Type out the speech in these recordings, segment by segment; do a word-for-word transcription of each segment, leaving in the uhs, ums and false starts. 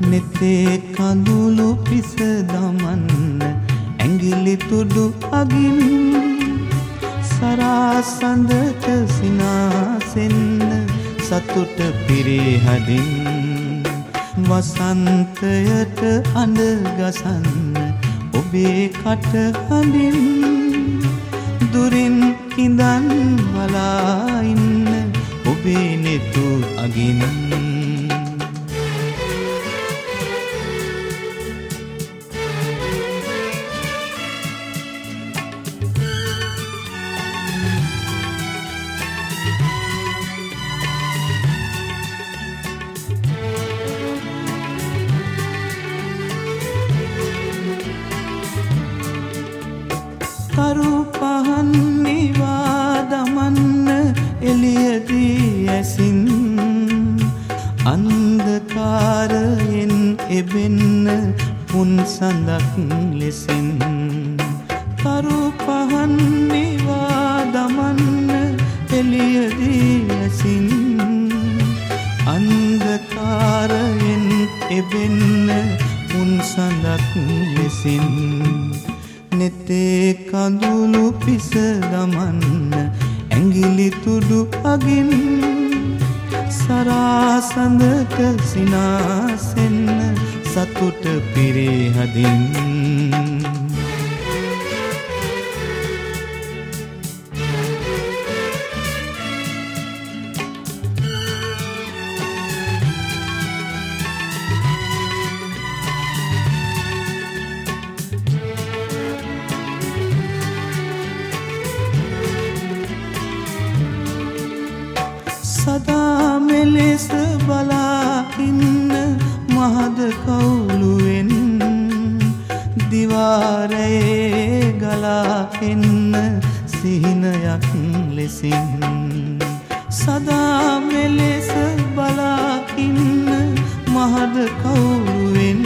නෙතේ කඳුළු පිස දමන්න ඇඟිලි තුඩු අගින් සරාසඳට සිනාසෙන්න සතුට පිරිහදින් වසන්තයට අඬ ගසන්න ඔබේ කට හඳින් දුරින් ඉඳන් බලා ඉන්න ඔබේ නෙතු අගින් කරු පහන් නිවා දමන්න එළියදී ඇසින් අන්ධකාරයෙන් එබෙන්න පුන් සඳක් ලෙසින් කරු පහන් නිවා දමන්න එළියදී ඇසින් අන්ධකාරයෙන් එබෙන්න පුන් සඳක් ලෙසින් නෙතේ කඳුළු පිස දමන්න ඇඟිලි තුඩු අගින් සරාසඳට සිනාසෙන්න සතුට පිරිහදින් සදා මෙලෙස බලා ඉන්න මහද කවුළුවෙන් දිවාරයේ ගලා එන්න සිහිනයක් ලෙසින් සදා මෙලෙස බලා ඉන්න මහද කවුළුවෙන්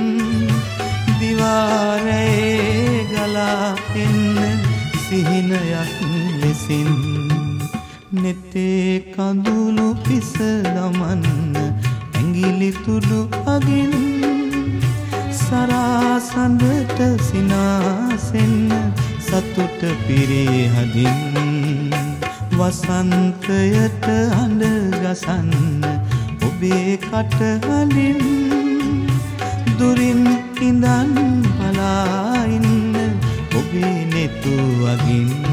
දිවාරයේ ගලා එන්න සිහිනයක් ලෙසින් නෙතේ කඳුළු පිස දමන්න ඇඟිලි තුඩු අගින් සරාසඳට සිනාසෙන්න සතුට පිරිහදින් වසන්තයට අඬ ගසන්න ඔබේ කට හඳින් දුරින් ඉඳන් බලා ඉන්න ඔබේ නෙතු අගින්